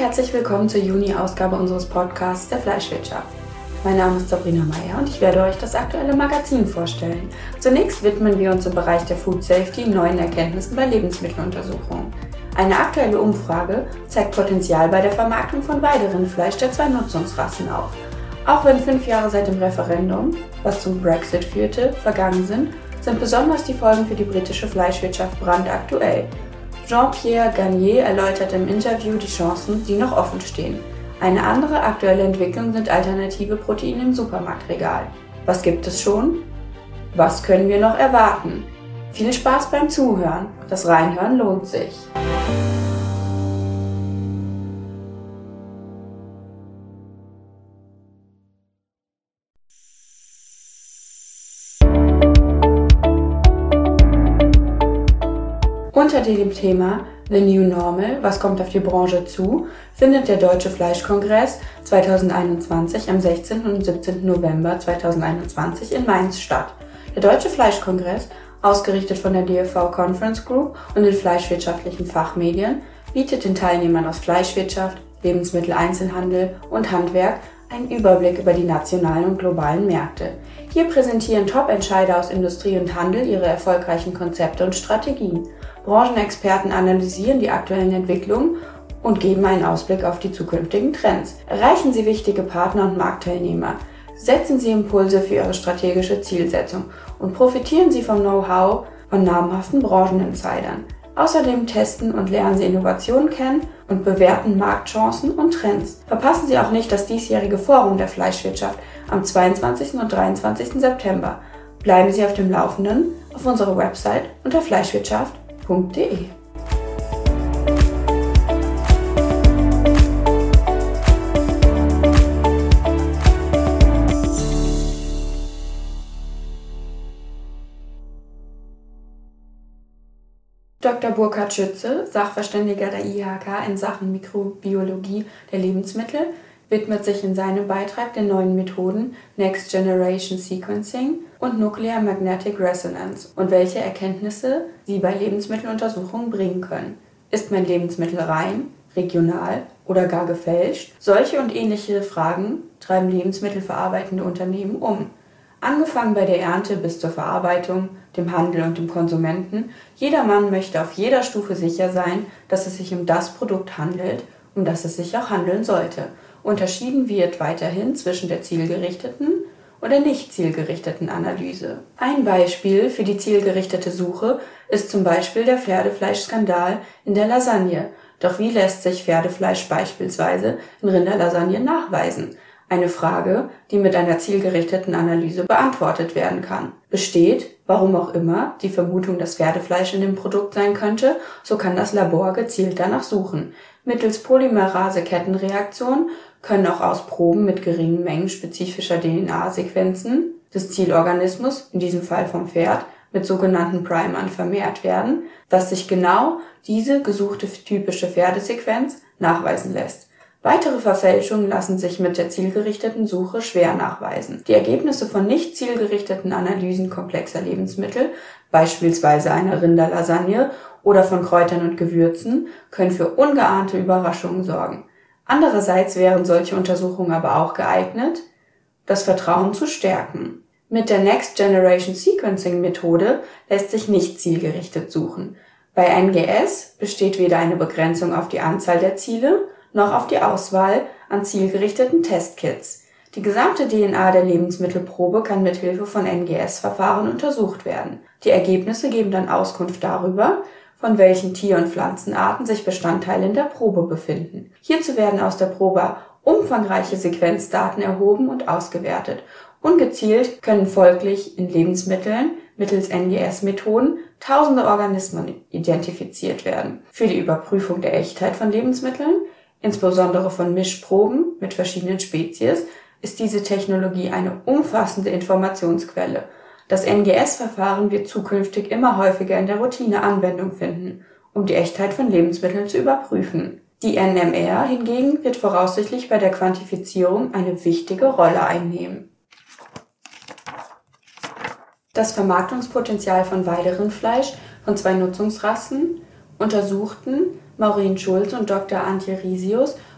herzlich willkommen zur Juni-Ausgabe unseres Podcasts der Fleischwirtschaft. Mein Name ist Sabrina Meyer und ich werde euch das aktuelle Magazin vorstellen. Zunächst widmen wir uns im Bereich der Food Safety neuen Erkenntnissen bei Lebensmitteluntersuchungen. Eine aktuelle Umfrage zeigt Potenzial bei der Vermarktung von Weiderindfleisch der 2 Nutzungsrassen auf. Auch wenn 5 Jahre seit dem Referendum, was zum Brexit führte, vergangen sind besonders die Folgen für die britische Fleischwirtschaft brandaktuell. Jean-Pierre Garnier erläutert im Interview die Chancen, die noch offen stehen. Eine andere aktuelle Entwicklung sind alternative Proteine im Supermarktregal. Was gibt es schon? Was können wir noch erwarten? Viel Spaß beim Zuhören. Das Reinhören lohnt sich. Unter dem Thema The New Normal, was kommt auf die Branche zu, findet der Deutsche Fleischkongress 2021 am 16. und 17. November 2021 in Mainz statt. Der Deutsche Fleischkongress, ausgerichtet von der DFV Conference Group und den fleischwirtschaftlichen Fachmedien, bietet den Teilnehmern aus Fleischwirtschaft, Lebensmitteleinzelhandel und Handwerk einen Überblick über die nationalen und globalen Märkte. Hier präsentieren Top-Entscheider aus Industrie und Handel ihre erfolgreichen Konzepte und Strategien. Branchenexperten analysieren die aktuellen Entwicklungen und geben einen Ausblick auf die zukünftigen Trends. Erreichen Sie wichtige Partner und Marktteilnehmer. Setzen Sie Impulse für Ihre strategische Zielsetzung und profitieren Sie vom Know-how von namhaften Brancheninsidern. Außerdem testen und lernen Sie Innovationen kennen und bewerten Marktchancen und Trends. Verpassen Sie auch nicht das diesjährige Forum der Fleischwirtschaft am 22. und 23. September. Bleiben Sie auf dem Laufenden auf unserer Website unter fleischwirtschaft.de. Dr. Burkhard Schütze, Sachverständiger der IHK in Sachen Mikrobiologie der Lebensmittel, widmet sich in seinem Beitrag den neuen Methoden Next Generation Sequencing und Nuclear Magnetic Resonance und welche Erkenntnisse sie bei Lebensmitteluntersuchungen bringen können. Ist mein Lebensmittel rein, regional oder gar gefälscht? Solche und ähnliche Fragen treiben lebensmittelverarbeitende Unternehmen um. Angefangen bei der Ernte bis zur Verarbeitung, dem Handel und dem Konsumenten, jedermann möchte auf jeder Stufe sicher sein, dass es sich um das Produkt handelt, um das es sich auch handeln sollte. Unterschieden wird weiterhin zwischen der zielgerichteten und der nicht zielgerichteten Analyse. Ein Beispiel für die zielgerichtete Suche ist zum Beispiel der Pferdefleischskandal in der Lasagne. Doch wie lässt sich Pferdefleisch beispielsweise in Rinderlasagne nachweisen? Eine Frage, die mit einer zielgerichteten Analyse beantwortet werden kann. Besteht, warum auch immer, die Vermutung, dass Pferdefleisch in dem Produkt sein könnte, so kann das Labor gezielt danach suchen. Mittels Polymerase-Kettenreaktion können auch aus Proben mit geringen Mengen spezifischer DNA-Sequenzen des Zielorganismus, in diesem Fall vom Pferd, mit sogenannten Primern vermehrt werden, dass sich genau diese gesuchte typische Pferdesequenz nachweisen lässt. Weitere Verfälschungen lassen sich mit der zielgerichteten Suche schwer nachweisen. Die Ergebnisse von nicht zielgerichteten Analysen komplexer Lebensmittel, beispielsweise einer Rinderlasagne oder von Kräutern und Gewürzen, können für ungeahnte Überraschungen sorgen. Andererseits wären solche Untersuchungen aber auch geeignet, das Vertrauen zu stärken. Mit der Next Generation Sequencing Methode lässt sich nicht zielgerichtet suchen. Bei NGS besteht weder eine Begrenzung auf die Anzahl der Ziele, noch auf die Auswahl an zielgerichteten Testkits. Die gesamte DNA der Lebensmittelprobe kann mit Hilfe von NGS-Verfahren untersucht werden. Die Ergebnisse geben dann Auskunft darüber, von welchen Tier- und Pflanzenarten sich Bestandteile in der Probe befinden. Hierzu werden aus der Probe umfangreiche Sequenzdaten erhoben und ausgewertet. Ungezielt können folglich in Lebensmitteln mittels NGS-Methoden tausende Organismen identifiziert werden. Für die Überprüfung der Echtheit von Lebensmitteln, insbesondere von Mischproben mit verschiedenen Spezies, ist diese Technologie eine umfassende Informationsquelle. Das NGS-Verfahren wird zukünftig immer häufiger in der Routine Anwendung finden, um die Echtheit von Lebensmitteln zu überprüfen. Die NMR hingegen wird voraussichtlich bei der Quantifizierung eine wichtige Rolle einnehmen. Das Vermarktungspotenzial von Weiderindfleisch von 2 Nutzungsrassen untersuchten Maureen Schulz und Dr. Antje Risius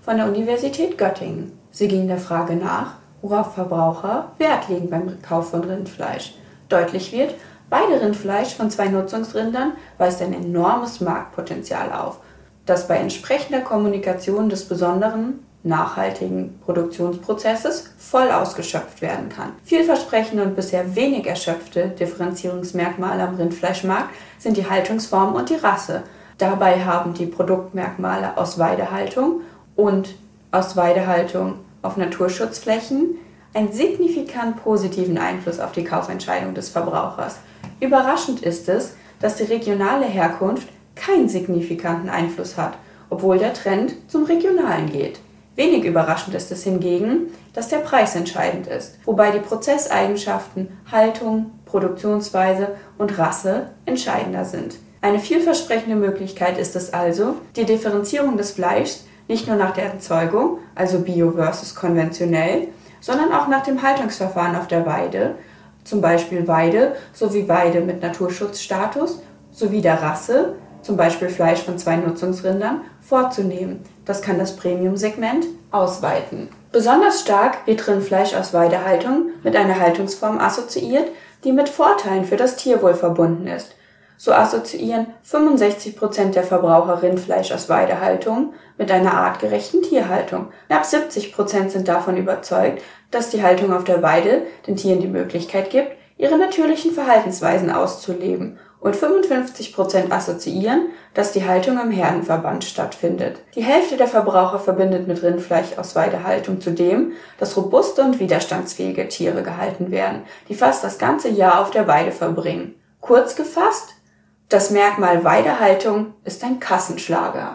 von der Universität Göttingen. Sie ging der Frage nach, worauf Verbraucher Wert legen beim Kauf von Rindfleisch. Deutlich wird, Weiderindfleisch von 2 Nutzungsrindern weist ein enormes Marktpotenzial auf, das bei entsprechender Kommunikation des besonderen, nachhaltigen Produktionsprozesses voll ausgeschöpft werden kann. Vielversprechende und bisher wenig erschöpfte Differenzierungsmerkmale am Rindfleischmarkt sind die Haltungsform und die Rasse. Dabei haben die Produktmerkmale aus Weidehaltung und aus Weidehaltung auf Naturschutzflächen einen signifikant positiven Einfluss auf die Kaufentscheidung des Verbrauchers. Überraschend ist es, dass die regionale Herkunft keinen signifikanten Einfluss hat, obwohl der Trend zum Regionalen geht. Wenig überraschend ist es hingegen, dass der Preis entscheidend ist, wobei die Prozesseigenschaften, Haltung, Produktionsweise und Rasse entscheidender sind. Eine vielversprechende Möglichkeit ist es also, die Differenzierung des Fleischs nicht nur nach der Erzeugung, also bio versus konventionell, sondern auch nach dem Haltungsverfahren auf der Weide, zum Beispiel Weide sowie Weide mit Naturschutzstatus, sowie der Rasse, zum Beispiel Fleisch von 2 Nutzungsrindern, vorzunehmen. Das kann das Premium-Segment ausweiten. Besonders stark wird Rindfleisch aus Weidehaltung mit einer Haltungsform assoziiert, die mit Vorteilen für das Tierwohl verbunden ist. So assoziieren 65% der Verbraucher Rindfleisch aus Weidehaltung mit einer artgerechten Tierhaltung. Knapp 70% sind davon überzeugt, dass die Haltung auf der Weide den Tieren die Möglichkeit gibt, ihre natürlichen Verhaltensweisen auszuleben. Und 55% assoziieren, dass die Haltung im Herdenverband stattfindet. Die Hälfte der Verbraucher verbindet mit Rindfleisch aus Weidehaltung zudem, dass robuste und widerstandsfähige Tiere gehalten werden, die fast das ganze Jahr auf der Weide verbringen. Kurz gefasst, das Merkmal Weidehaltung ist ein Kassenschlager.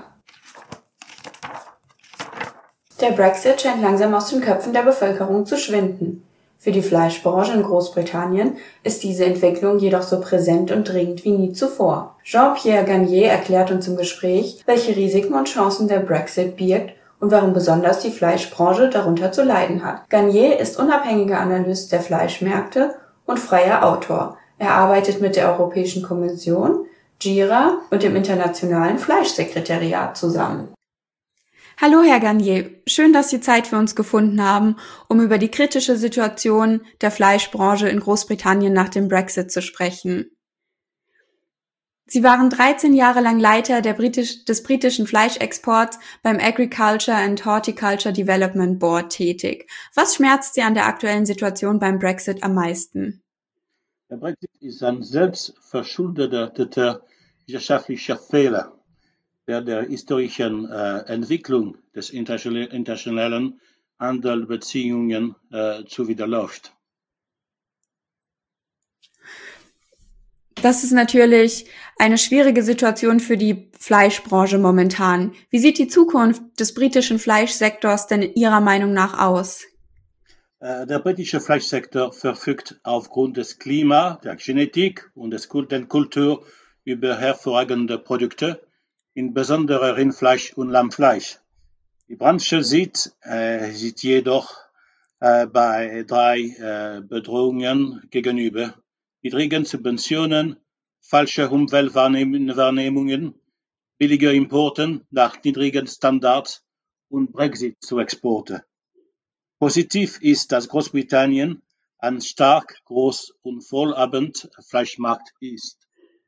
Der Brexit scheint langsam aus den Köpfen der Bevölkerung zu schwinden. Für die Fleischbranche in Großbritannien ist diese Entwicklung jedoch so präsent und dringend wie nie zuvor. Jean-Pierre Garnier erklärt uns im Gespräch, welche Risiken und Chancen der Brexit birgt und warum besonders die Fleischbranche darunter zu leiden hat. Garnier ist unabhängiger Analyst der Fleischmärkte und freier Autor. Er arbeitet mit der Europäischen Kommission, GIRA und dem Internationalen Fleischsekretariat zusammen. Hallo Herr Garnier, schön, dass Sie Zeit für uns gefunden haben, um über die kritische Situation der Fleischbranche in Großbritannien nach dem Brexit zu sprechen. Sie waren 13 Jahre lang Leiter des britischen Fleischexports beim Agriculture and Horticulture Development Board tätig. Was schmerzt Sie an der aktuellen Situation beim Brexit am meisten? Der Brexit ist ein selbstverschuldeter wirtschaftlicher Fehler, der historischen Entwicklung des internationalen Handelsbeziehungen zuwiderläuft. Das ist natürlich eine schwierige Situation für die Fleischbranche momentan. Wie sieht die Zukunft des britischen Fleischsektors denn Ihrer Meinung nach aus? Der britische Fleischsektor verfügt aufgrund des Klimas, der Genetik und der Kultur über hervorragende Produkte, insbesondere Rindfleisch und Lammfleisch. Die Branche sieht jedoch bei 3 Bedrohungen gegenüber: niedrigen Subventionen, falsche Umweltwahrnehmungen, billige Importen nach niedrigen Standards und Brexit zu Exporte. Positiv ist, dass Großbritannien ein stark, groß und wohlhabend Fleischmarkt ist.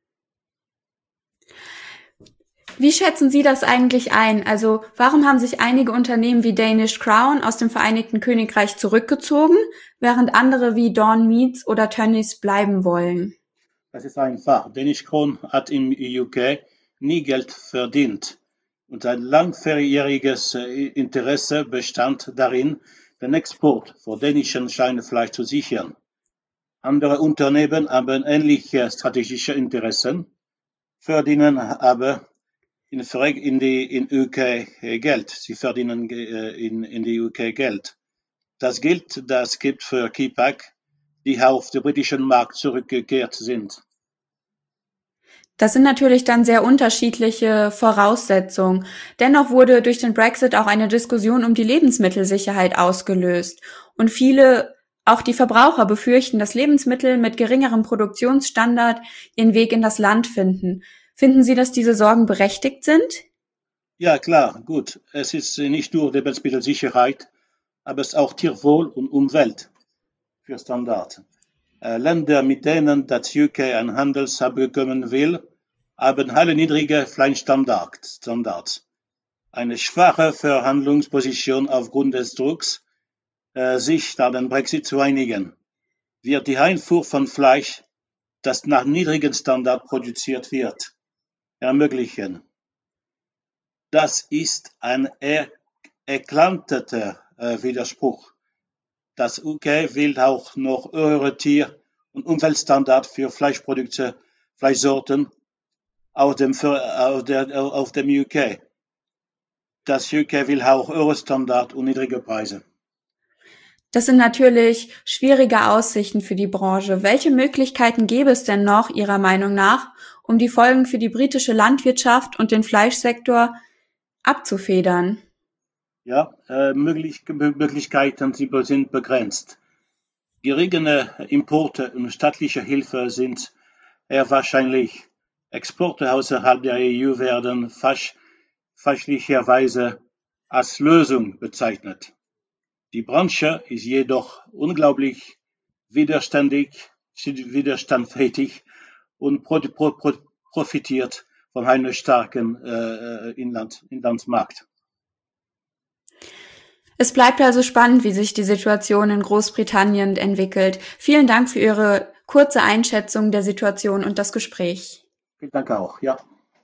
Wie schätzen Sie das eigentlich ein? Also, warum haben sich einige Unternehmen wie Danish Crown aus dem Vereinigten Königreich zurückgezogen, während andere wie Dawn Meats oder Tönnies bleiben wollen? Das ist einfach. Danish Crown hat im UK nie Geld verdient und ein langjähriges Interesse bestand darin, den Export von dänischen Schweinefleisch zu sichern. Andere Unternehmen haben ähnliche strategische Interessen, verdienen aber in UK Geld. Sie verdienen in die UK Geld. Das gilt für Kepak, die auf den britischen Markt zurückgekehrt sind. Das sind natürlich dann sehr unterschiedliche Voraussetzungen. Dennoch wurde durch den Brexit auch eine Diskussion um die Lebensmittelsicherheit ausgelöst. Und viele, auch die Verbraucher, befürchten, dass Lebensmittel mit geringerem Produktionsstandard ihren Weg in das Land finden. Finden Sie, dass diese Sorgen berechtigt sind? Ja, klar, gut. Es ist nicht nur Lebensmittelsicherheit, aber es ist auch Tierwohl und Umwelt für Standards. Länder, mit denen das UK ein Handelsabkommen will, haben alle niedrige Fleischstandards. Eine schwache Verhandlungsposition aufgrund des Drucks, sich nach dem Brexit zu einigen, wird die Einfuhr von Fleisch, das nach niedrigen Standards produziert wird, ermöglichen. Das ist ein eklatanter Widerspruch. Das UK will auch noch höhere Tier- und Umweltstandards für Fleischprodukte, Fleischsorten auf dem UK. Das UK will auch höhere Standards und niedrige Preise. Das sind natürlich schwierige Aussichten für die Branche. Welche Möglichkeiten gäbe es denn noch, Ihrer Meinung nach, um die Folgen für die britische Landwirtschaft und den Fleischsektor abzufedern? Ja, Möglichkeiten sind begrenzt. Geringe Importe und staatliche Hilfe sind eher wahrscheinlich. Exporte außerhalb der EU werden fälschlicherweise als Lösung bezeichnet. Die Branche ist jedoch unglaublich widerstandsfähig und profitiert von einem starken Inlandsmarkt. Es bleibt also spannend, wie sich die Situation in Großbritannien entwickelt. Vielen Dank für Ihre kurze Einschätzung der Situation und das Gespräch. Vielen Dank auch, ja.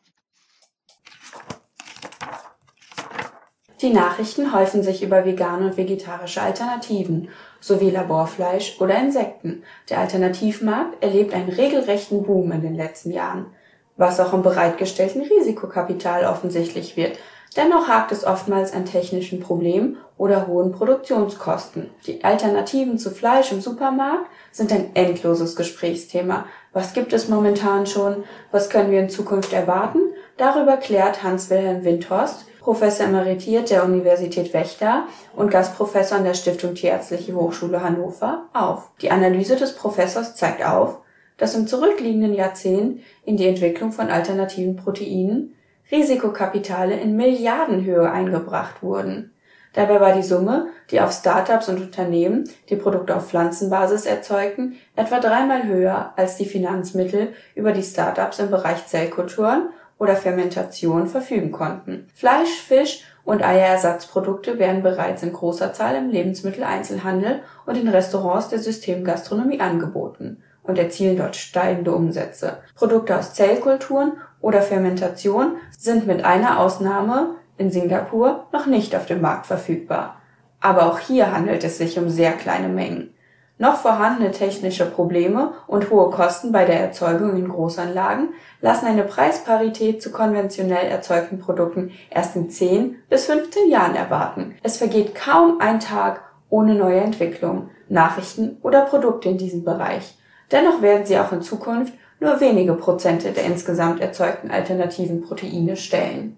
Die Nachrichten häufen sich über vegane und vegetarische Alternativen sowie Laborfleisch oder Insekten. Der Alternativmarkt erlebt einen regelrechten Boom in den letzten Jahren, was auch im bereitgestellten Risikokapital offensichtlich wird. Dennoch hakt es oftmals an technischen Problemen oder hohen Produktionskosten. Die Alternativen zu Fleisch im Supermarkt sind ein endloses Gesprächsthema. Was gibt es momentan schon? Was können wir in Zukunft erwarten? Darüber klärt Hans-Wilhelm Windhorst, Professor emeritiert der Universität Vechta und Gastprofessor an der Stiftung Tierärztliche Hochschule Hannover, auf. Die Analyse des Professors zeigt auf, dass im zurückliegenden Jahrzehnt in die Entwicklung von alternativen Proteinen Risikokapitale in Milliardenhöhe eingebracht wurden. Dabei war die Summe, die auf Startups und Unternehmen, die Produkte auf Pflanzenbasis erzeugten, etwa 3-mal höher als die Finanzmittel, über die Startups im Bereich Zellkulturen oder Fermentation verfügen konnten. Fleisch, Fisch und Eierersatzprodukte werden bereits in großer Zahl im Lebensmitteleinzelhandel und in Restaurants der Systemgastronomie angeboten und erzielen dort steigende Umsätze. Produkte aus Zellkulturen oder Fermentation sind mit einer Ausnahme in Singapur noch nicht auf dem Markt verfügbar. Aber auch hier handelt es sich um sehr kleine Mengen. Noch vorhandene technische Probleme und hohe Kosten bei der Erzeugung in Großanlagen lassen eine Preisparität zu konventionell erzeugten Produkten erst in 10 bis 15 Jahren erwarten. Es vergeht kaum ein Tag ohne neue Entwicklungen, Nachrichten oder Produkte in diesem Bereich. Dennoch werden sie auch in Zukunft nur wenige Prozente der insgesamt erzeugten alternativen Proteine stellen.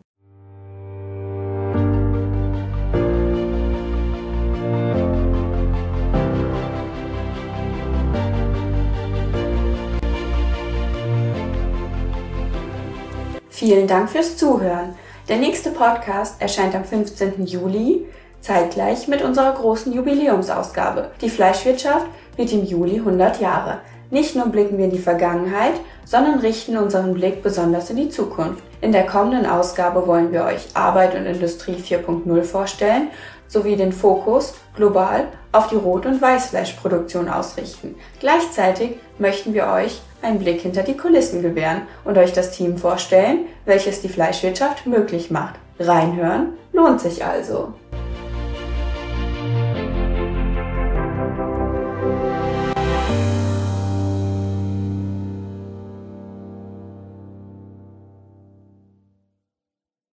Vielen Dank fürs Zuhören. Der nächste Podcast erscheint am 15. Juli, zeitgleich mit unserer großen Jubiläumsausgabe. Die Fleischwirtschaft wird im Juli 100 Jahre. Nicht nur blicken wir in die Vergangenheit, sondern richten unseren Blick besonders in die Zukunft. In der kommenden Ausgabe wollen wir euch Arbeit und Industrie 4.0 vorstellen, sowie den Fokus global auf die Rot- und Weißfleischproduktion ausrichten. Gleichzeitig möchten wir euch einen Blick hinter die Kulissen gewähren und euch das Team vorstellen, welches die Fleischwirtschaft möglich macht. Reinhören lohnt sich also.